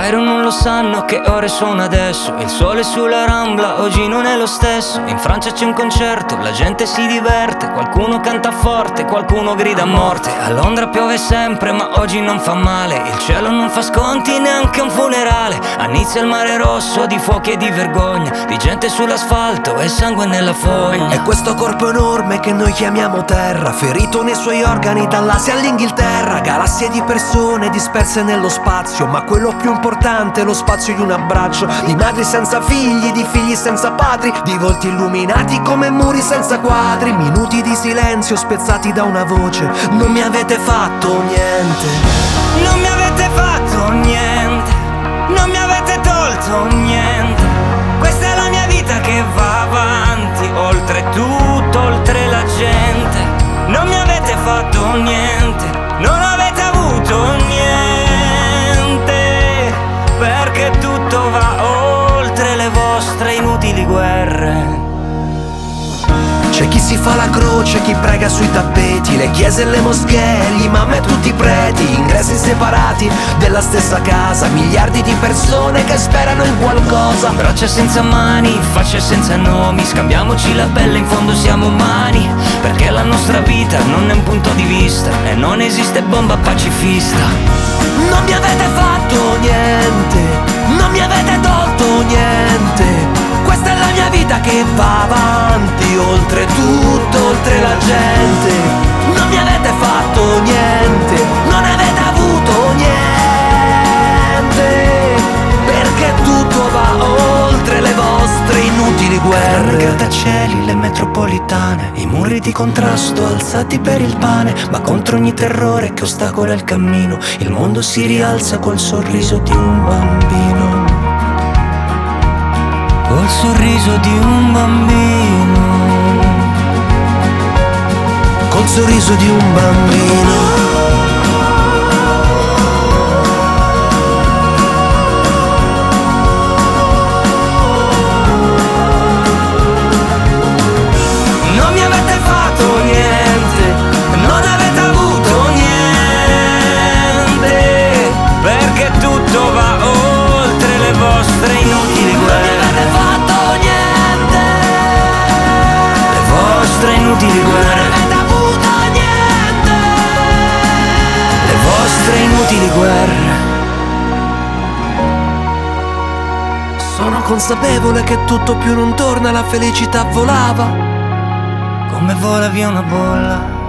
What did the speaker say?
Cairo non lo sanno che ore sono adesso. Il sole sulla Rambla oggi non è lo stesso. In Francia c'è un concerto, la gente si diverte. Qualcuno canta forte, qualcuno grida a morte. A Londra piove sempre ma oggi non fa male. Il cielo non fa sconti neanche un funerale. A Nizza il mare rosso di fuochi e di vergogna, di gente sull'asfalto e sangue nella fogna. E questo corpo enorme che noi chiamiamo terra, ferito nei suoi organi dall'Asia all'Inghilterra. Galassie di persone disperse nello spazio, ma quello più importante è lo spazio di un abbraccio. Di madri senza figli, di figli senza padri, di volti illuminati come muri senza quadri. Minuti di silenzio spezzati da una voce: non mi avete fatto niente. Non mi avete fatto niente, non mi avete tolto niente. Questa è la mia vita che va avanti, oltre tutto, oltre la gente. Non mi avete fatto niente, non avete avuto niente, perché tutto va oltre le vostre inutili guerre. C'è chi si fa la croce, chi prega sui tappeti, le chiese e le moschee, gli imam e tutti i preti, ingressi separati della stessa casa, miliardi di persone che sperano in qualcosa. Braccia senza mani, facce senza nomi, scambiamoci la pelle, in fondo siamo umani, perché la nostra vita non è un punto di vista e non esiste bomba pacifista. Non mi avete fatto niente, non mi avete tolto niente. Questa è la mia vita che va avanti, oltre tutto, oltre la gente. Non mi avete fatto niente, non avete avuto niente, perché tutto va oltre le vostre inutili guerre. I grattacieli, le metropolitane, i muri di contrasto alzati per il pane, ma contro ogni terrore che ostacola il cammino, il mondo si rialza col sorriso di un bambino. Col sorriso di un bambino. Col sorriso di un bambino. Non mi avete fatto niente, non avete avuto niente, perché tutto va oltre le vostre inutili guerre. Inutili guerre. Non avete avuto niente. Le vostre inutili guerre. Sono consapevole che tutto più non torna, la felicità volava come vola via una bolla.